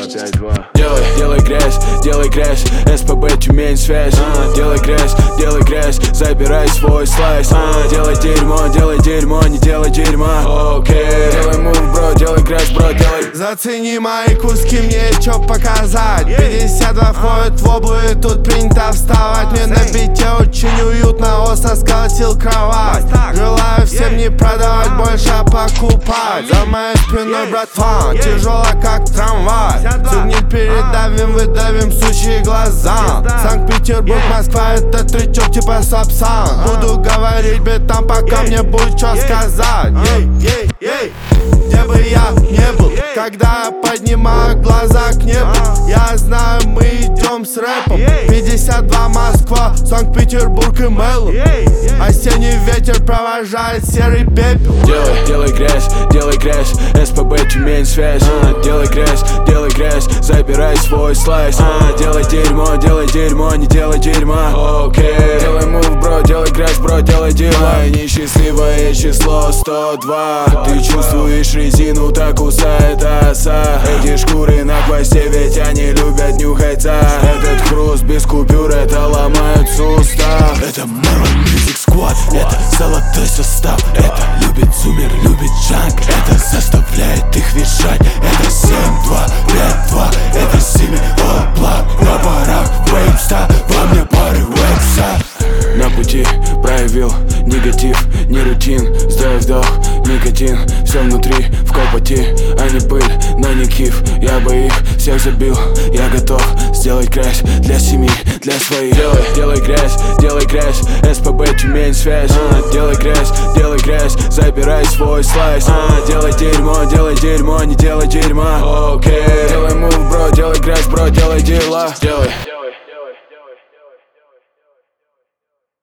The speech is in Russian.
Делай грязь, СПБ, Тюмень, связь. Делай грязь, забирай свой слайс. Делай дерьмо, не делай дерьма. Окей. Делай мув, бро, делай грязь, бро, делай. Зацени мои куски, мне чё показать. 52 входит в облу и тут принято вставать. Мне на бите очень уютно, остро сколотил кровать. Желаю всем не продавать, больше покупать. За моей спиной, братва, тяжело как трамвай. Всю гниль передавим, выдавим сучьи глаза. Санкт-Петербург, Москва, это тречок типа Сапсан. Буду говорить битам, пока мне будет что сказать. Где бы я не был, когда я поднимаю глаза к небу, я знаю, мы идем с рэпом. 52 Москва, Санкт-Петербург и Мэлу. Осенний ветер провожает серый пепел. Делай грязь, СПБ, Тюмень, связь. Делай грязь, забирай свой слайс. Делай дерьмо, не делай дерьма. Окей. Делай мув, бро, делай грязь, бро, делай дела. Несчастливое число 102. Ты чувствуешь резину, так кусает оса. Эти шкуры на хвосте, ведь они любят нюхаться. Этот хруст без купюр, это ломает сустав. Это Marlon Music Squad, это золотой состав. Это любит зумер, любит джанк, это заставляет их визжать. Это 7-2, 5-2, это Сими, All Black. На барах Веймста, во мне пары Веймса. На пути проявил негатив, не рутин. Сделай вдох, никотин, все внутри в колпоте, а не пыль, но не киф. Я бы их всех забил, я готов сделать грязь для семьи, для своих. Делай грязь, СПБ, Тюмень, связь. Делай грязь, забирай свой слайс. Делай дерьмо, не делай дерьма. Окей. Делай мув, бро, делай грязь, бро, делай дела.